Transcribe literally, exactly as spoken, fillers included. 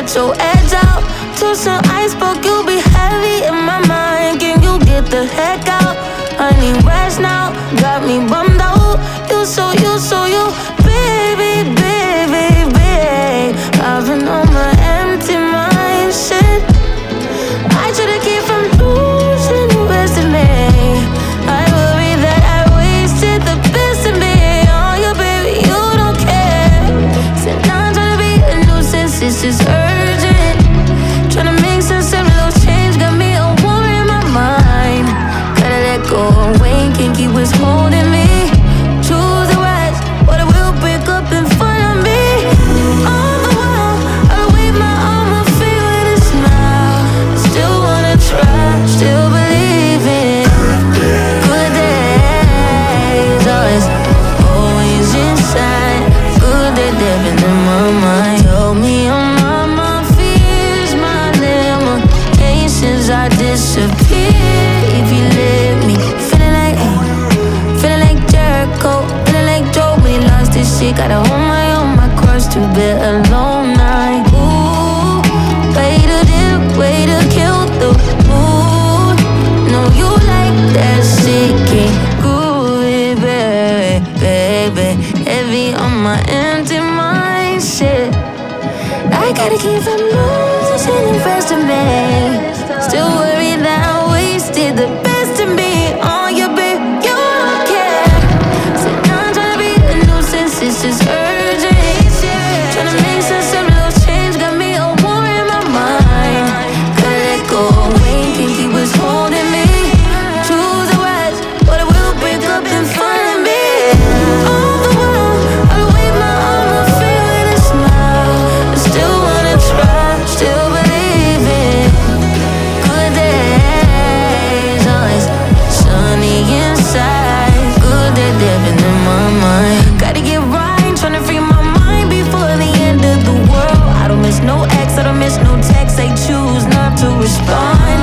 let your edge out. To some iceberg, you'll be heavy in my mind. Can you get the heck out? I need rest now, got me bummed out. You so, you so, you, baby, baby, baby. I've been on my empty mind, shit. I try to keep from losing the rest of me. I worry that I wasted the best of me. Oh, you, baby, you don't care. So now I'm trying to be a nuisance, this is urgent. Trying to make sense of little change, got me a war in my mind. Gotta let go away, can't keep what's holding me. Choose the rise, but it will break up in front of me. All the while, I wave my arm, I feel with a smile. Still wanna try, still believe in good days. Always, always inside. Good day living in my mind. Told me I'm on my fears, my limitations. I disappear if you let me. Feeling like, feeling like Jericho, feeling like Joe when he lost his shit. Gotta hold my own, my cross to bear alone. Night. Ooh, way to dip, way to kill the mood. No, you like that shit, can't groove it, baby, baby. Heavy on my empty mind, shit. I gotta keep from losing the rest of me. Still worry that I wasted the best of me. Oh, you, babe, you don't care. So now I'm tryna be a nuisance, it's just urgent. Tryna make sense of little change, got me a war in my mind. Gotta let go away, can't keep what's holding me. Choose the rise, but it will break up in front of me. All the while, I wave my arm, I feel with a smile. I still wanna try, still believe in good days. Always sunny inside. Good day living in my mind. Gotta get right, tryna free my mind before the end of the world. I don't miss no ex, I don't miss no text. They choose not to respond.